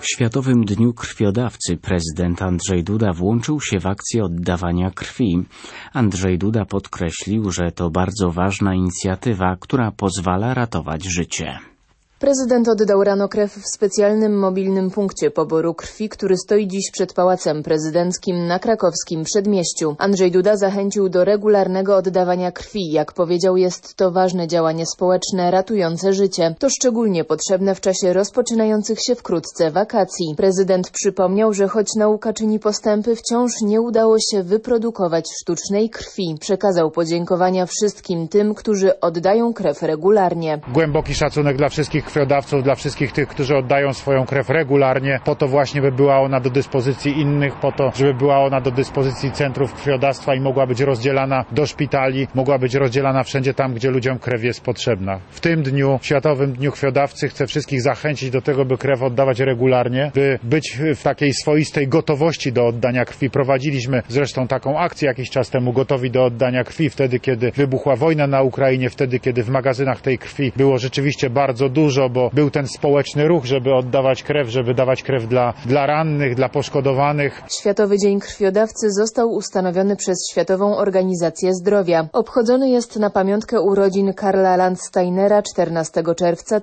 W Światowym Dniu Krwiodawcy prezydent Andrzej Duda włączył się w akcję oddawania krwi. Andrzej Duda podkreślił, że to bardzo ważna inicjatywa, która pozwala ratować życie. Prezydent oddał rano krew w specjalnym mobilnym punkcie poboru krwi, który stoi dziś przed Pałacem Prezydenckim na krakowskim Przedmieściu. Andrzej Duda zachęcił do regularnego oddawania krwi. Jak powiedział, jest to ważne działanie społeczne ratujące życie. To szczególnie potrzebne w czasie rozpoczynających się wkrótce wakacji. Prezydent przypomniał, że choć nauka czyni postępy, wciąż nie udało się wyprodukować sztucznej krwi. Przekazał podziękowania wszystkim tym, którzy oddają krew regularnie. Głęboki szacunek dla wszystkich krwiodawców, dla wszystkich tych, którzy oddają swoją krew regularnie, po to właśnie, by była ona do dyspozycji innych, po to, żeby była ona do dyspozycji centrów krwiodawstwa i mogła być rozdzielana do szpitali, mogła być rozdzielana wszędzie tam, gdzie ludziom krew jest potrzebna. W tym dniu, Światowym Dniu Krwiodawcy, chcę wszystkich zachęcić do tego, by krew oddawać regularnie, by być w takiej swoistej gotowości do oddania krwi. Prowadziliśmy zresztą taką akcję jakiś czas temu, gotowi do oddania krwi, wtedy, kiedy wybuchła wojna na Ukrainie, wtedy, kiedy w magazynach tej krwi było rzeczywiście bardzo dużo, bo był ten społeczny ruch, żeby oddawać krew, żeby dawać krew dla rannych, dla poszkodowanych. Światowy Dzień Krwiodawcy został ustanowiony przez Światową Organizację Zdrowia. Obchodzony jest na pamiątkę urodzin Karla Landsteinera 14 czerwca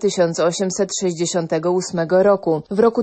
1868 roku. W roku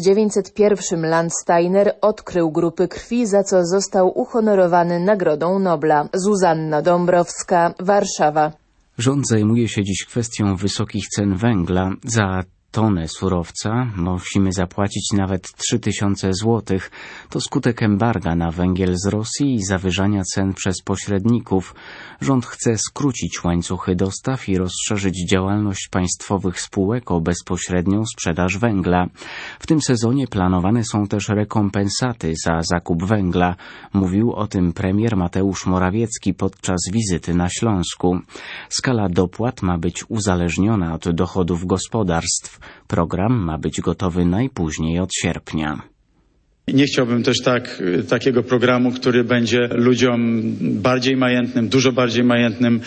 1901 Landsteiner odkrył grupy krwi, za co został uhonorowany Nagrodą Nobla. Zuzanna Dąbrowska, Warszawa. Rząd zajmuje się dziś kwestią wysokich cen węgla. Za tonę surowca musimy zapłacić nawet 3000 złotych. To skutek embarga na węgiel z Rosji i zawyżania cen przez pośredników. Rząd chce skrócić łańcuchy dostaw i rozszerzyć działalność państwowych spółek o bezpośrednią sprzedaż węgla. W tym sezonie planowane są też rekompensaty za zakup węgla. Mówił o tym premier Mateusz Morawiecki podczas wizyty na Śląsku. Skala dopłat ma być uzależniona od dochodów gospodarstw. Program ma być gotowy najpóźniej od sierpnia. Nie chciałbym też takiego programu, który będzie ludziom bardziej majętnym, dużo bardziej majętnym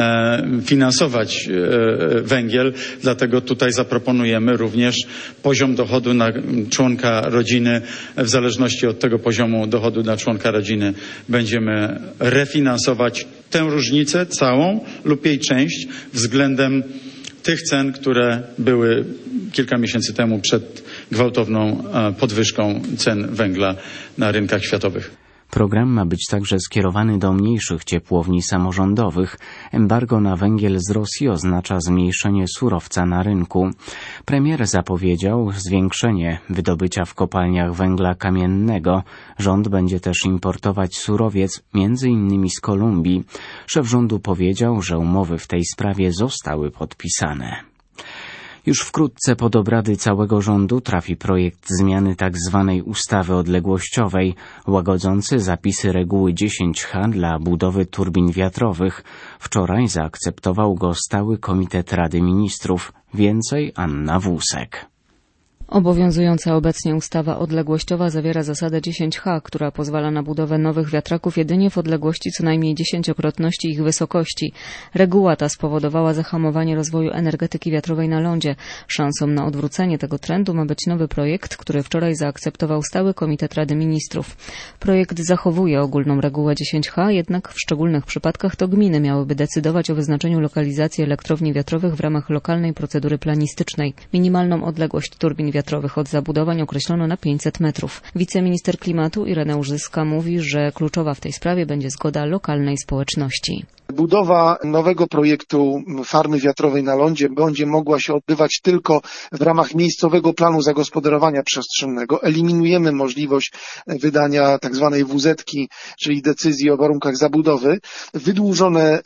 finansować węgiel. Dlatego tutaj zaproponujemy również poziom dochodu na członka rodziny. W zależności od tego poziomu dochodu na członka rodziny będziemy refinansować tę różnicę całą lub jej część względem tych cen, które były kilka miesięcy temu przed gwałtowną podwyżką cen węgla na rynkach światowych. Program ma być także skierowany do mniejszych ciepłowni samorządowych. Embargo na węgiel z Rosji oznacza zmniejszenie surowca na rynku. Premier zapowiedział zwiększenie wydobycia w kopalniach węgla kamiennego. Rząd będzie też importować surowiec, m.in. z Kolumbii. Szef rządu powiedział, że umowy w tej sprawie zostały podpisane. Już wkrótce pod obrady całego rządu trafi projekt zmiany tzw. ustawy odległościowej, łagodzący zapisy reguły 10H dla budowy turbin wiatrowych. Wczoraj zaakceptował go Stały Komitet Rady Ministrów. Więcej Anna Włusek. Obowiązująca obecnie ustawa odległościowa zawiera zasadę 10H, która pozwala na budowę nowych wiatraków jedynie w odległości co najmniej 10-krotności ich wysokości. Reguła ta spowodowała zahamowanie rozwoju energetyki wiatrowej na lądzie. Szansą na odwrócenie tego trendu ma być nowy projekt, który wczoraj zaakceptował Stały Komitet Rady Ministrów. Projekt zachowuje ogólną regułę 10H, jednak w szczególnych przypadkach to gminy miałyby decydować o wyznaczeniu lokalizacji elektrowni wiatrowych w ramach lokalnej procedury planistycznej. Minimalną odległość turbin wiatrowych od zabudowań określono na 500 metrów. Wiceminister klimatu Ireneusz Zyska mówi, że kluczowa w tej sprawie będzie zgoda lokalnej społeczności. Budowa nowego projektu farmy wiatrowej na lądzie będzie mogła się odbywać tylko w ramach miejscowego planu zagospodarowania przestrzennego. Eliminujemy możliwość wydania tzw. WZ-ki, czyli decyzji o warunkach zabudowy. Wydłużone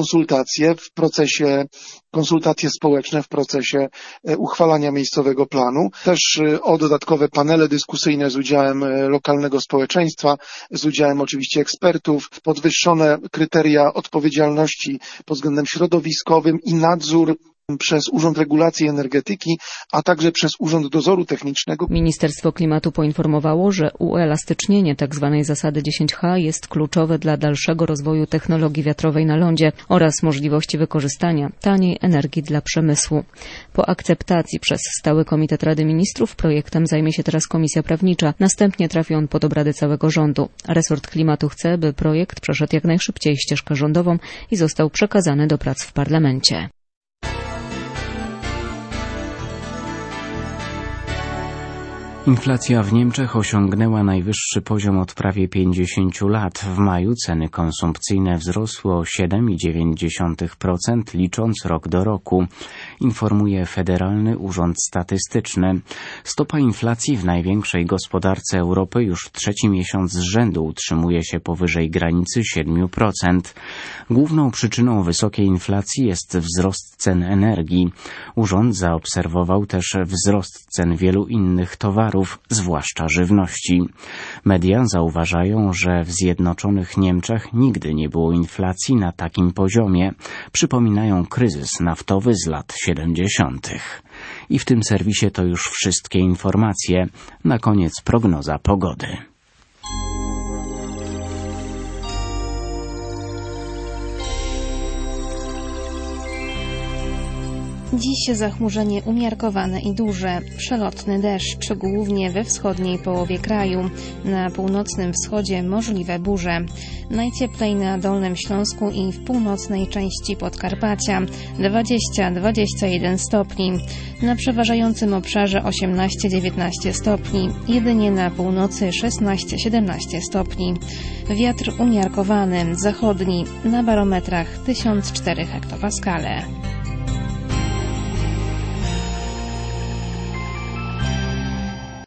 konsultacje społeczne w procesie uchwalania miejscowego planu. Też o dodatkowe panele dyskusyjne z udziałem lokalnego społeczeństwa, z udziałem oczywiście ekspertów, podwyższone kryteria odpowiedzialności pod względem środowiskowym i nadzór przez Urząd Regulacji Energetyki, a także przez Urząd Dozoru Technicznego. Ministerstwo Klimatu poinformowało, że uelastycznienie tzw. zasady 10H jest kluczowe dla dalszego rozwoju technologii wiatrowej na lądzie oraz możliwości wykorzystania taniej energii dla przemysłu. Po akceptacji przez Stały Komitet Rady Ministrów projektem zajmie się teraz Komisja Prawnicza. Następnie trafi on pod obrady całego rządu. Resort Klimatu chce, by projekt przeszedł jak najszybciej ścieżkę rządową i został przekazany do prac w parlamencie. Inflacja w Niemczech osiągnęła najwyższy poziom od prawie 50 lat. W maju ceny konsumpcyjne wzrosły o 7,9%, licząc rok do roku, informuje Federalny Urząd Statystyczny. Stopa inflacji w największej gospodarce Europy już trzeci miesiąc z rzędu utrzymuje się powyżej granicy 7%. Główną przyczyną wysokiej inflacji jest wzrost cen energii. Urząd zaobserwował też wzrost cen wielu innych towarów, zwłaszcza żywności. Media zauważają, że w Zjednoczonych Niemczech nigdy nie było inflacji na takim poziomie. Przypominają kryzys naftowy z lat 70. I w tym serwisie to już wszystkie informacje. Na koniec prognoza pogody. Dziś zachmurzenie umiarkowane i duże, przelotny deszcz, głównie we wschodniej połowie kraju. Na północnym wschodzie możliwe burze. Najcieplej na Dolnym Śląsku i w północnej części Podkarpacia 20-21 stopni. Na przeważającym obszarze 18-19 stopni. Jedynie na północy 16-17 stopni. Wiatr umiarkowany, zachodni, na barometrach 1004 hektopaskale.